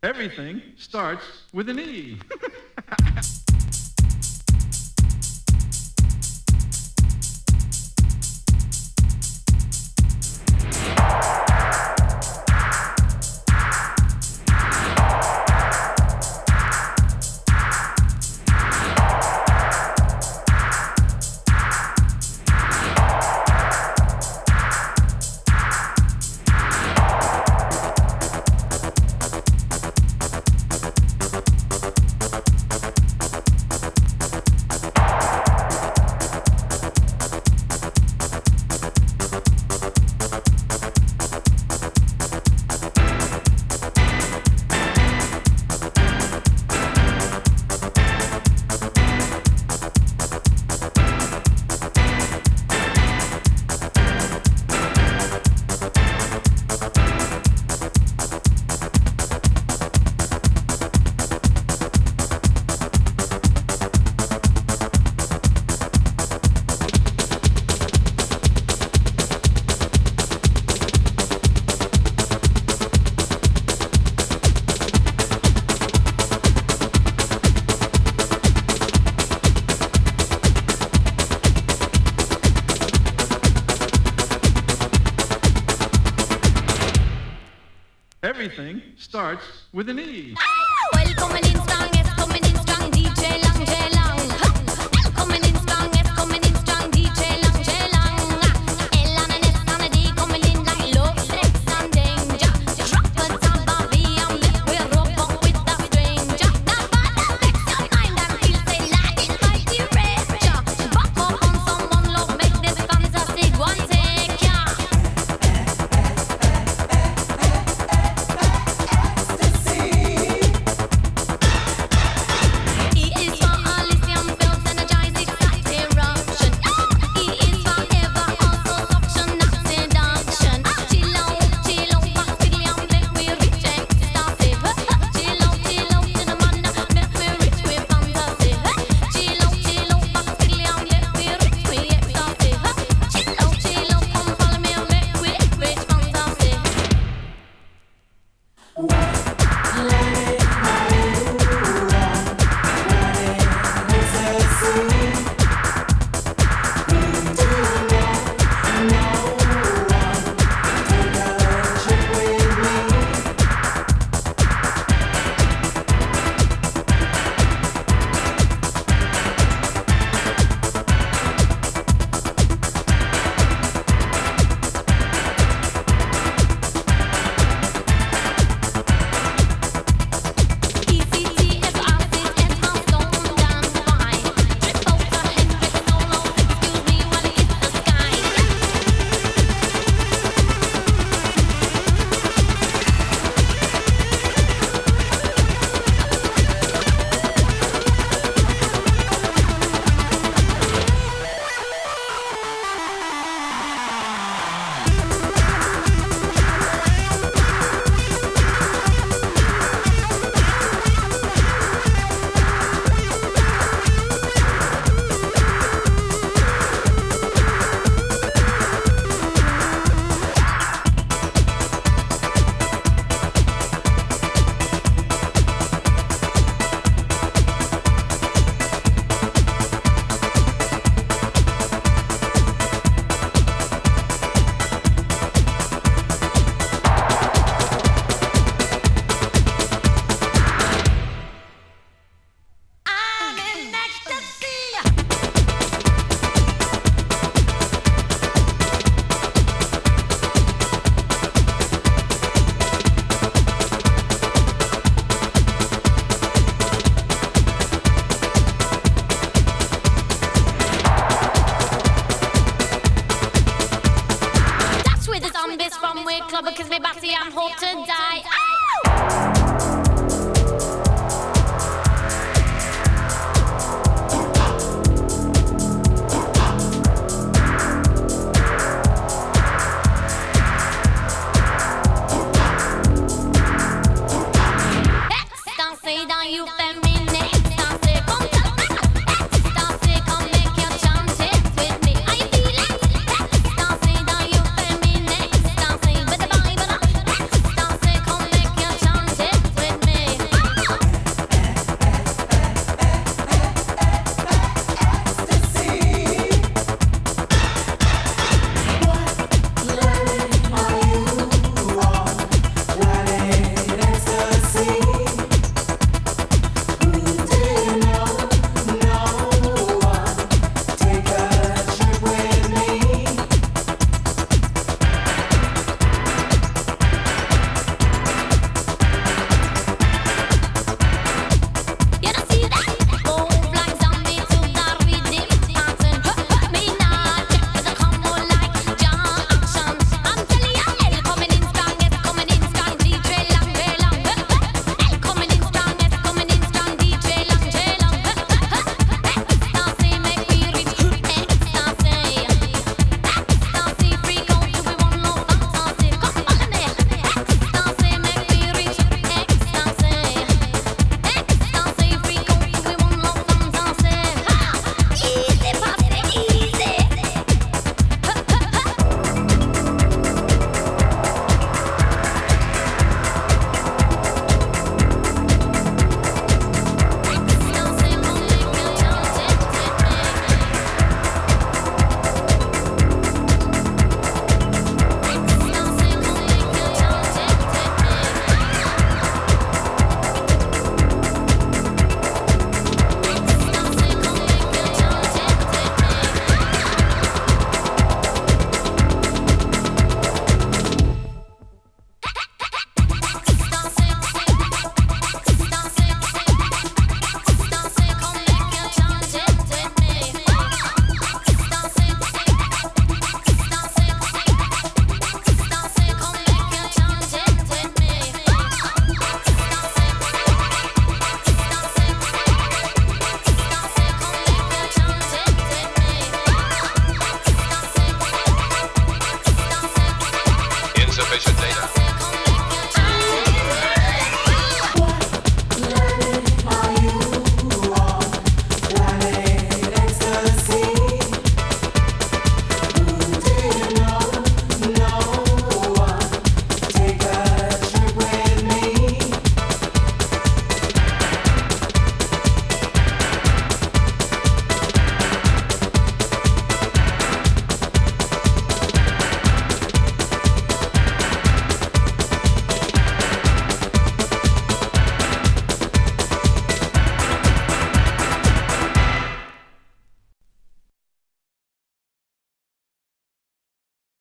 Everything starts with an E. Everything starts with an E. Well, coming in strong, yes, coming in strong, DJ Long, J Long. Coming in strong, yes, coming in strong, DJ Long, J Long. L and an S and a D coming in like love, sex and danger. Drop a top of V and make we rub up with the stranger. Now bother vex your mind and feel say like it by the rapture. Back up on someone, love, make this fantastic one take ya. come like